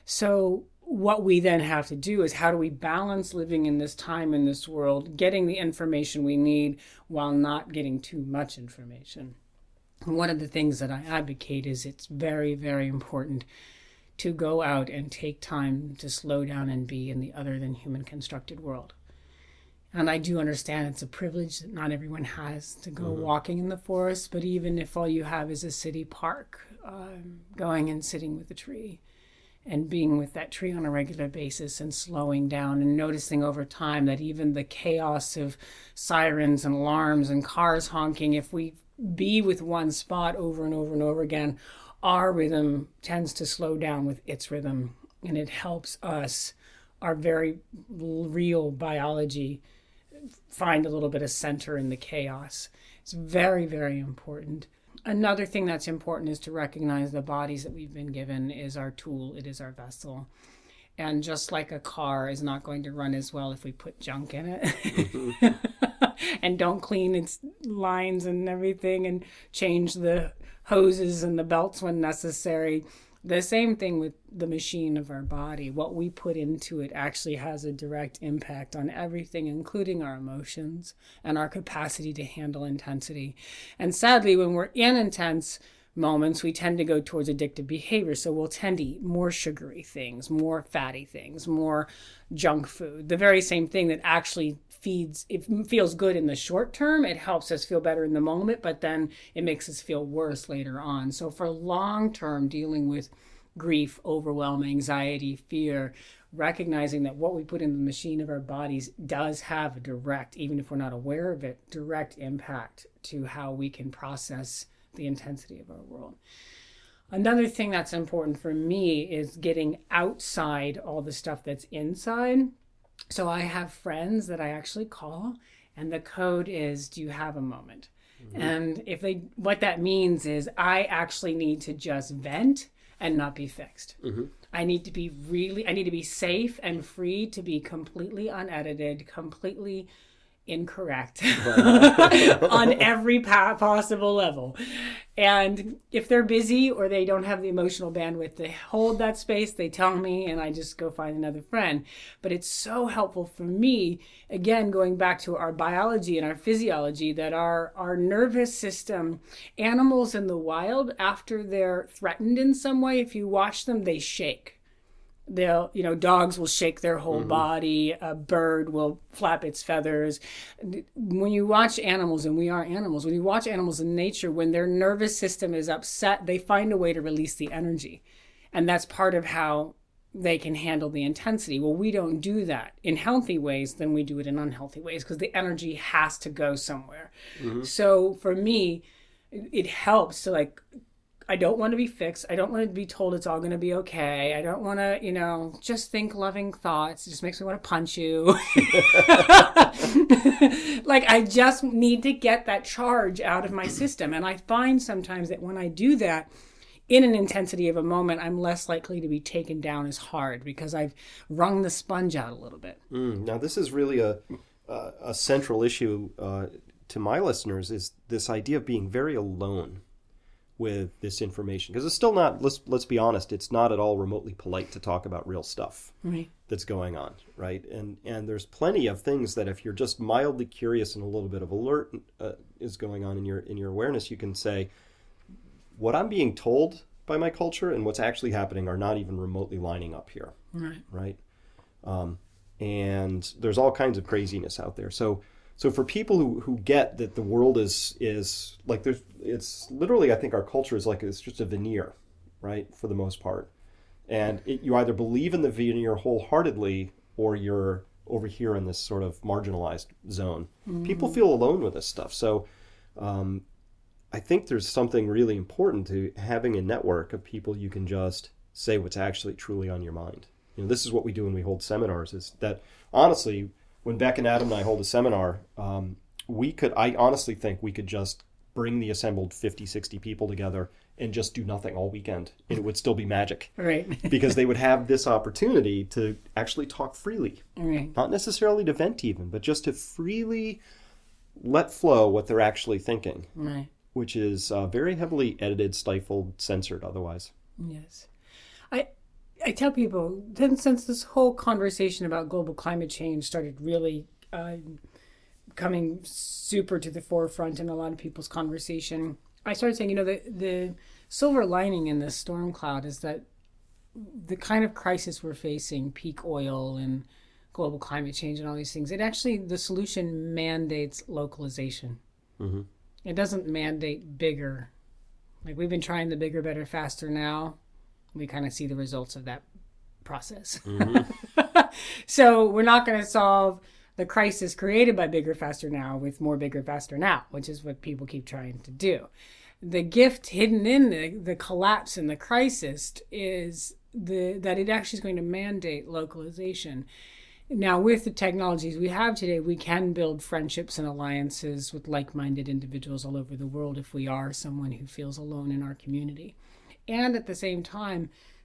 Speaker 3: So what we then have to do is, how do we balance living in this time, in this world, getting the information we need while not getting too much information? And one of the things that I advocate is it's very, very important to go out and take time to slow down and be in the other than human constructed world. And I do understand it's a privilege that not everyone has to go mm-hmm. walking in the forest, but even if all you have is a city park, um, going and sitting with a tree and being with that tree on a regular basis and slowing down and noticing over time that even the chaos of sirens and alarms and cars honking, if we be with one spot over and over and over again, our rhythm tends to slow down with its rhythm, and it helps us, our very real biology, find a little bit of center in the chaos. It's very, very important. Another thing that's important is to recognize the bodies that we've been given is our tool, it is our vessel. And just like a car is not going to run as well if we put junk in it mm-hmm. and don't clean its lines and everything and change the hoses and the belts when necessary. The same thing with the machine of our body. What we put into it actually has a direct impact on everything, including our emotions and our capacity to handle intensity. And sadly, when we're in intense moments, we tend to go towards addictive behavior. So we'll tend to eat more sugary things, more fatty things, more junk food. The very same thing that actually feeds, it feels good in the short term. It helps us feel better in the moment, but then it makes us feel worse later on. So for long term, dealing with grief, overwhelm, anxiety, fear, recognizing that what we put in the machine of our bodies does have a direct, even if we're not aware of it, direct impact to how we can process the intensity of our world. Another thing that's important for me is getting outside all the stuff that's inside. So I have friends that I actually call, and the code is, do you have a moment? Mm-hmm. And if they, what that means is I actually need to just vent and not be fixed. Mm-hmm. I need to be really, I need to be safe and free to be completely unedited, completely incorrect on every pa- possible level. And if they're busy or they don't have the emotional bandwidth to hold that space, they tell me, and I just go find another friend. But it's so helpful for me, again, going back to our biology and our physiology, that our, our nervous system, animals in the wild, after they're threatened in some way, if you watch them, they shake. They'll, you know, dogs will shake their whole mm-hmm. body. A bird will flap its feathers. When you watch animals, and we are animals, when you watch animals in nature, when their nervous system is upset, they find a way to release the energy. And that's part of how they can handle the intensity. Well, we don't do that in healthy ways, then we do it in unhealthy ways, because the energy has to go somewhere. Mm-hmm. So for me, it helps to like, I don't want to be fixed. I don't want to be told it's all going to be okay. I don't want to, you know, just think loving thoughts. It just makes me want to punch you. Like, I just need to get that charge out of my system. And I find sometimes that when I do that, in an intensity of a moment, I'm less likely to be taken down as hard because I've wrung the sponge out a little bit.
Speaker 2: Mm, now, this is really a a, a central issue uh, to my listeners, is this idea of being very alone with this information. Because it's still not, let's let's be honest, it's not at all remotely polite to talk about real stuff
Speaker 3: Right.
Speaker 2: that's going on, right? And and there's plenty of things that if you're just mildly curious and a little bit of alert uh, is going on in your in your awareness, you can say, what I'm being told by my culture and what's actually happening are not even remotely lining up here,
Speaker 3: Right.
Speaker 2: right? Um, and there's all kinds of craziness out there. So, so for people who, who get that the world is is like there's, it's literally, I think our culture is like it's just a veneer, right, for the most part. And it, you either believe in the veneer wholeheartedly, or you're over here in this sort of marginalized zone. Mm-hmm. People feel alone with this stuff. So, um, I think there's something really important to having a network of people you can just say what's actually truly on your mind. You know, this is what we do when we hold seminars, is that honestly, when Beck and Adam and I hold a seminar, um, we could, I honestly think we could just bring the assembled fifty, sixty people together and just do nothing all weekend. And it would still be magic.
Speaker 3: Right.
Speaker 2: Because they would have this opportunity to actually talk freely.
Speaker 3: Right.
Speaker 2: Not necessarily to vent even, but just to freely let flow what they're actually thinking.
Speaker 3: Right.
Speaker 2: Which is uh, very heavily edited, stifled, censored otherwise.
Speaker 3: Yes. I I tell people, then since this whole conversation about global climate change started really uh, coming super to the forefront in a lot of people's conversation, I started saying, you know, the, the silver lining in this storm cloud is that the kind of crisis we're facing, peak oil and global climate change and all these things, it actually, the solution mandates localization. Mm-hmm. It doesn't mandate bigger. Like we've been trying the bigger, better, faster now. We kind of see the results of that process. Mm-hmm. So we're not going to solve the crisis created by bigger, faster now with more bigger, faster now, which is what people keep trying to do. The gift hidden in the, the collapse and the crisis is the that it actually is going to mandate localization. Now, with the technologies we have today, we can build friendships and alliances with like-minded individuals all over the world if we are someone who feels alone in our community. And at the same time,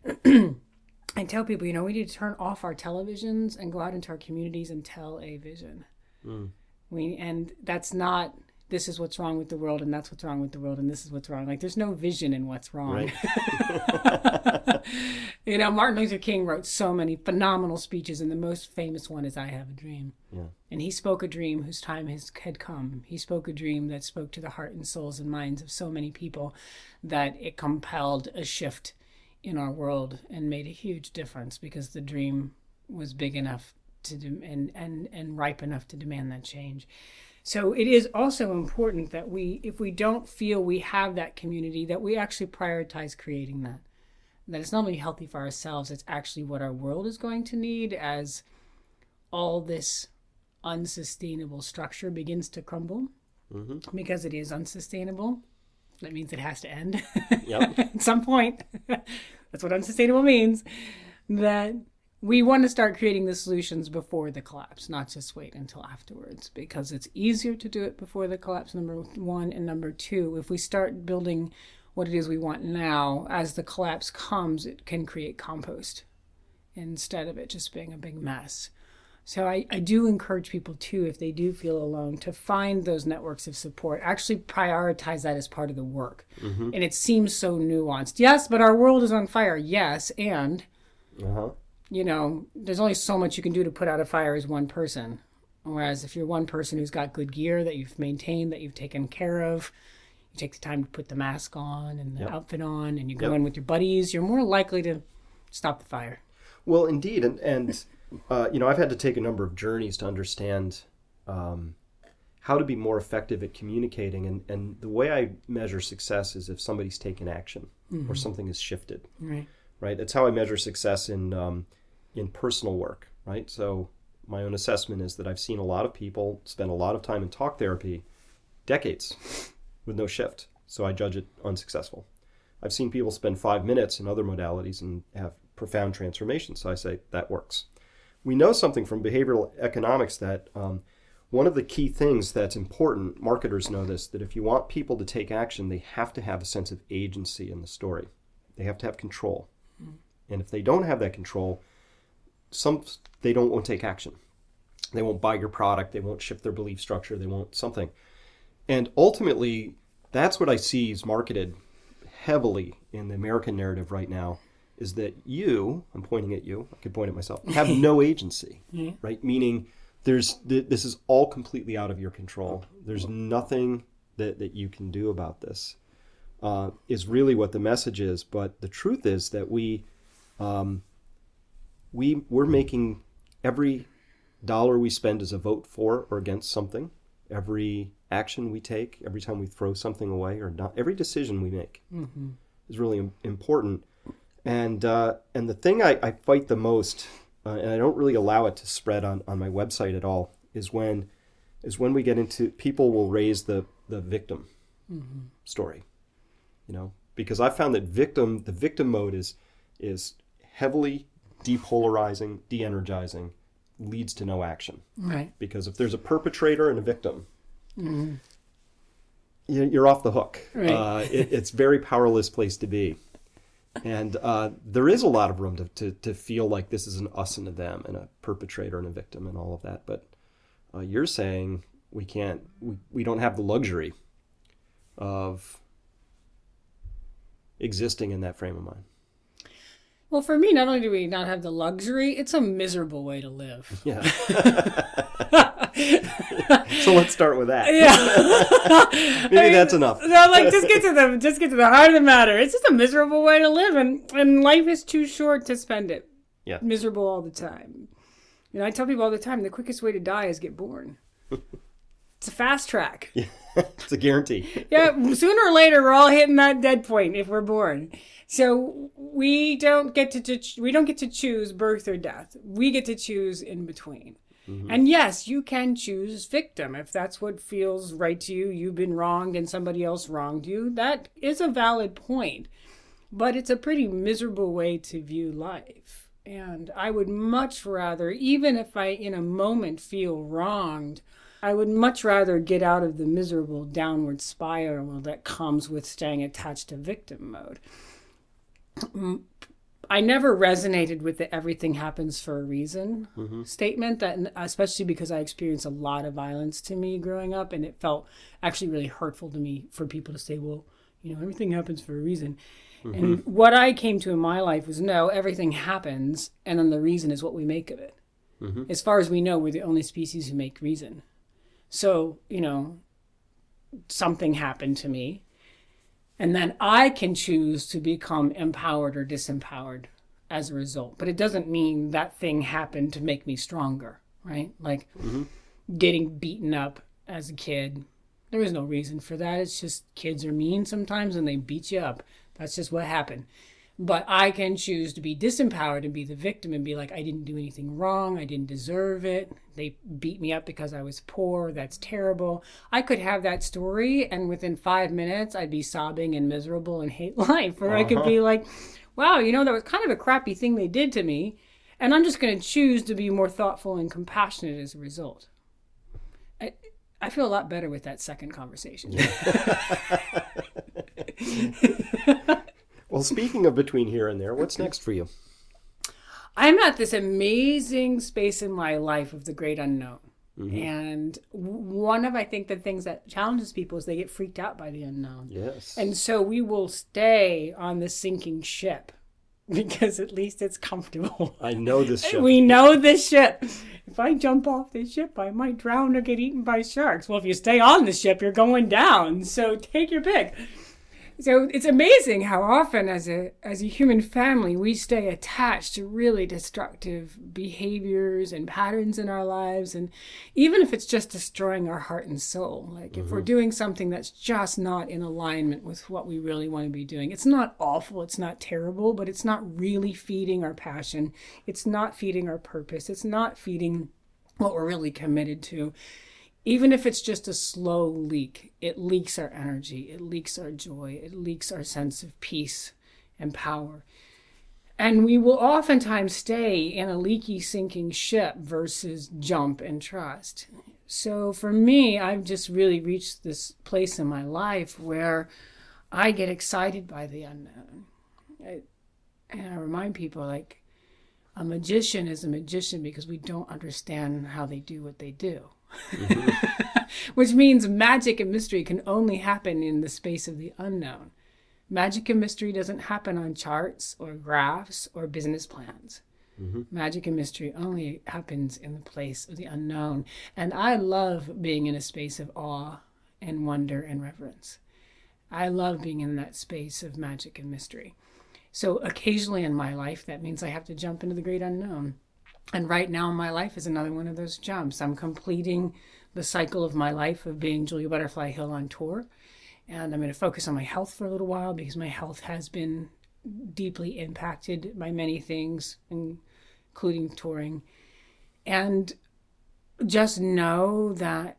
Speaker 3: I tell people, you know, we need to turn off our televisions and go out into our communities and tell a vision. Mm. We and that's not, this is what's wrong with the world, and that's what's wrong with the world, and this is what's wrong. Like, there's no vision in what's wrong. Right. You know, Martin Luther King wrote so many phenomenal speeches, and the most famous one is I Have a Dream. Yeah. And he spoke a dream whose time has, had come. He spoke a dream that spoke to the heart and souls and minds of so many people that it compelled a shift in our world and made a huge difference because the dream was big enough to de- and, and, and ripe enough to demand that change. So it is also important that we, if we don't feel we have that community, that we actually prioritize creating that. That it's not only healthy for ourselves, it's actually what our world is going to need as all this unsustainable structure begins to crumble. Mm-hmm. Because it is unsustainable. That means it has to end. Yep. At some point. That's what unsustainable means. That we want to start creating the solutions before the collapse, not just wait until afterwards, because it's easier to do it before the collapse, number one. And number two, if we start building what it is we want now, as the collapse comes, it can create compost instead of it just being a big mess. So I, I do encourage people too, if they do feel alone, to find those networks of support. Actually prioritize that as part of the work. Mm-hmm. And it seems so nuanced. Yes, but our world is on fire. Yes, and... Uh-huh. You know, there's only so much you can do to put out a fire as one person. Whereas if you're one person who's got good gear that you've maintained, that you've taken care of, you take the time to put the mask on and the yep. outfit on, and you go yep. in with your buddies, you're more likely to stop the fire.
Speaker 2: Well, indeed. And, and uh, you know, I've had to take a number of journeys to understand um, how to be more effective at communicating. And, and the way I measure success is if somebody's taken action mm-hmm. or something has shifted.
Speaker 3: Right.
Speaker 2: Right. That's how I measure success in um, in personal work. Right. So my own assessment is that I've seen a lot of people spend a lot of time in talk therapy, decades, with no shift. So I judge it unsuccessful. I've seen people spend five minutes in other modalities and have profound transformation. So I say that works. We know something from behavioral economics that um, one of the key things that's important, marketers know this, that if you want people to take action, they have to have a sense of agency in the story. They have to have control. Mm. And if they don't have that control, some they don't won't take action. They won't buy your product. They won't shift their belief structure. They won't something. And ultimately, that's what I see is marketed heavily in the American narrative right now, is that you, I'm pointing at you, I could point at myself, have no agency, mm-hmm. right? Meaning there's this is all completely out of your control. There's nothing that, that you can do about this, uh, is really what the message is. But the truth is that we, um, we we're making every dollar we spend is a vote for or against something. Every action we take, every time we throw something away or not, every decision we make mm-hmm. is really important. And uh, and the thing I, I fight the most, uh, and I don't really allow it to spread on, on my website at all, is when is when we get into, people will raise the, the victim mm-hmm. story, you know, because I found that victim, the victim mode is is heavily depolarizing, de-energizing, leads to no action.
Speaker 3: Right.
Speaker 2: Because if there's a perpetrator and a victim, mm-hmm. you're off the hook. Right. Uh, it, it's a very powerless place to be. And uh, there is a lot of room to, to, to feel like this is an us and a them and a perpetrator and a victim and all of that. But uh, you're saying we can't, we, we don't have the luxury of existing in that frame of mind.
Speaker 3: Well, for me, not only do we not have the luxury, it's a miserable way to live.
Speaker 2: Yeah. So let's start with that.
Speaker 3: Yeah.
Speaker 2: Maybe I mean, that's enough.
Speaker 3: No, like just get to the just get to the heart of the matter. It's just a miserable way to live, and, and life is too short to spend it
Speaker 2: yeah.
Speaker 3: miserable all the time. You know, I tell people all the time, the quickest way to die is get born. It's a fast track.
Speaker 2: Yeah. It's a guarantee.
Speaker 3: Yeah, sooner or later we're all hitting that dead point if we're born. So we don't get to, to we don't get to choose birth or death. We get to choose in between. Mm-hmm. And yes, you can choose victim if that's what feels right to you. You've been wronged and somebody else wronged you. That is a valid point. But it's a pretty miserable way to view life. And I would much rather, even if I in a moment feel wronged, I would much rather get out of the miserable downward spiral that comes with staying attached to victim mode. I never resonated with the everything happens for a reason mm-hmm. statement, that, especially because I experienced a lot of violence to me growing up, and it felt actually really hurtful to me for people to say, well, you know, everything happens for a reason. Mm-hmm. And what I came to in my life was, no, everything happens, and then the reason is what we make of it. Mm-hmm. As far as we know, we're the only species who make reason. So, you know, something happened to me. And then I can choose to become empowered or disempowered as a result. But it doesn't mean that thing happened to make me stronger, right? Like mm-hmm. getting beaten up as a kid. There was no reason for that. It's just kids are mean sometimes and they beat you up. That's just what happened. But I can choose to be disempowered and be the victim and be like, I didn't do anything wrong. I didn't deserve it. They beat me up because I was poor. That's terrible. I could have that story, and within five minutes, I'd be sobbing and miserable and hate life. Or uh-huh. I could be like, wow, you know, that was kind of a crappy thing they did to me. And I'm just going to choose to be more thoughtful and compassionate as a result. I, I feel a lot better with that second conversation. Yeah.
Speaker 2: Well, speaking of between here and there, what's next for you?
Speaker 3: I'm at this amazing space in my life of the great unknown. Mm-hmm. And one of, I think, the things that challenges people is they get freaked out by the unknown.
Speaker 2: Yes.
Speaker 3: And so we will stay on the sinking ship because at least it's comfortable.
Speaker 2: I know this ship.
Speaker 3: We know this ship. If I jump off this ship, I might drown or get eaten by sharks. Well, if you stay on the ship, you're going down. So take your pick. So it's amazing how often as a as a human family, we stay attached to really destructive behaviors and patterns in our lives. And even if it's just destroying our heart and soul, like mm-hmm. if we're doing something that's just not in alignment with what we really want to be doing, it's not awful, it's not terrible, but it's not really feeding our passion. It's not feeding our purpose. It's not feeding what we're really committed to. Even if it's just a slow leak, it leaks our energy, it leaks our joy, it leaks our sense of peace and power. And we will oftentimes stay in a leaky, sinking ship versus jump and trust. So for me, I've just really reached this place in my life where I get excited by the unknown. And I remind people, like, a magician is a magician because we don't understand how they do what they do. Mm-hmm. Which means magic and mystery can only happen in the space of the unknown. Magic and mystery doesn't happen on charts or graphs or business plans. Mm-hmm. Magic and mystery only happens in the place of the unknown. And I love being in a space of awe and wonder and reverence. I love being in that space of magic and mystery. So occasionally in my life, that means I have to jump into the great unknown. And right now in my life is another one of those jumps. I'm completing the cycle of my life of being Julia Butterfly Hill on tour. And I'm going to focus on my health for a little while because my health has been deeply impacted by many things, including touring. And just know that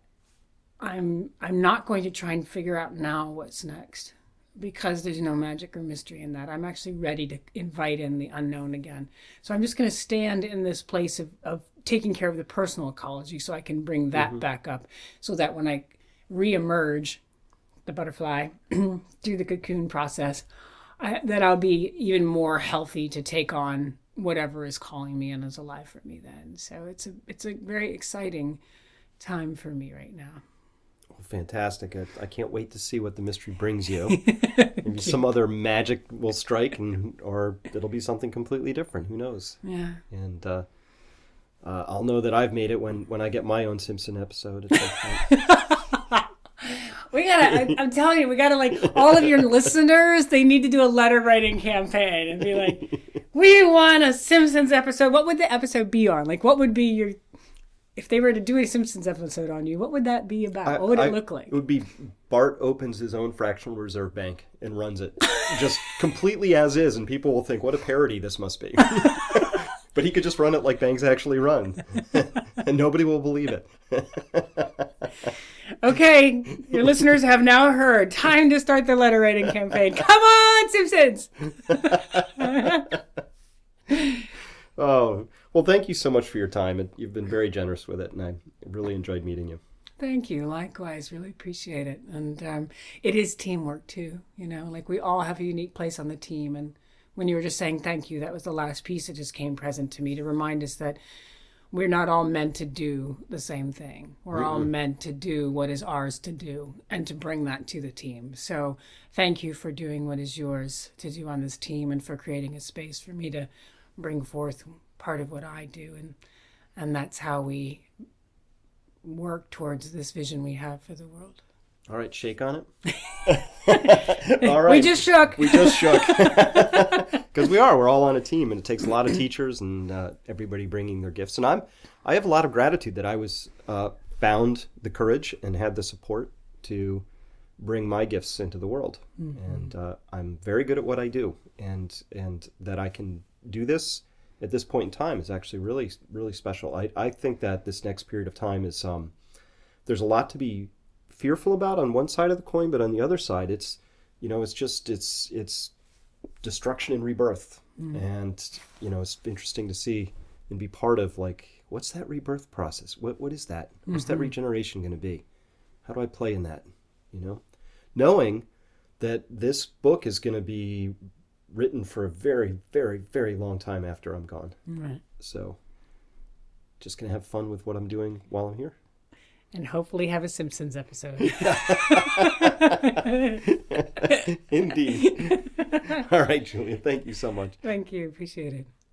Speaker 3: I'm I'm not going to try and figure out now what's next, because there's no magic or mystery in that. I'm actually ready to invite in the unknown again. So I'm just going to stand in this place of, of taking care of the personal ecology so I can bring that mm-hmm. back up, so that when I reemerge the butterfly through the cocoon process, I, that I'll be even more healthy to take on whatever is calling me and is alive for me then. So it's a it's a very exciting time for me right now.
Speaker 2: Fantastic. I, I can't wait to see what the mystery brings you. Maybe some other magic will strike, and or it'll be something completely different. Who knows?
Speaker 3: Yeah.
Speaker 2: And uh, uh, I'll know that I've made it when, when I get my own Simpson episode at some point.
Speaker 3: We gotta, I, I'm telling you, we gotta, like, all of your listeners, they need to do a letter writing campaign and be like, we want a Simpsons episode. What would the episode be on? Like, what would be your... If they were to do a Simpsons episode on you, what would that be about?
Speaker 2: I,
Speaker 3: what would it
Speaker 2: I,
Speaker 3: look like?
Speaker 2: It would be Bart opens his own fractional reserve bank and runs it just completely as is, and people will think, what a parody this must be. But he could just run it like banks actually run, and nobody will believe it.
Speaker 3: Okay, your listeners have now heard. Time to start the letter writing campaign. Come on, Simpsons!
Speaker 2: Oh, well, thank you so much for your time. You've been very generous with it, and I really enjoyed meeting you.
Speaker 3: Thank you. Likewise. Really appreciate it. And um, it is teamwork, too. You know, like, we all have a unique place on the team. And when you were just saying thank you, that was the last piece that just came present to me to remind us that we're not all meant to do the same thing. We're mm-hmm. all meant to do what is ours to do and to bring that to the team. So thank you for doing what is yours to do on this team, and for creating a space for me to bring forth part of what I do. And and that's how we work towards this vision we have for the world.
Speaker 2: All right, shake on it. All right.
Speaker 3: We just shook.
Speaker 2: We just shook. Because we are. We're all on a team, and it takes a lot of teachers and uh, everybody bringing their gifts. And I'm, I have a lot of gratitude that I was uh, found the courage and had the support to bring my gifts into the world. Mm-hmm. And uh, I'm very good at what I do. And and that I can do this at this point in time is actually really, really special. I, I think that this next period of time is, um, there's a lot to be fearful about on one side of the coin, but on the other side, it's, you know, it's just, it's, it's destruction and rebirth. Mm. And, you know, it's interesting to see and be part of, like, what's that rebirth process? What, what is that? What's mm-hmm. that regeneration going to be? How do I play in that? You know, knowing that this book is going to be written for a very, very, very long time after I'm gone.
Speaker 3: Right.
Speaker 2: So just going to have fun with what I'm doing while I'm here.
Speaker 3: And hopefully have a Simpsons episode.
Speaker 2: Indeed. All right, Julia, thank you so much.
Speaker 3: Thank you. Appreciate it.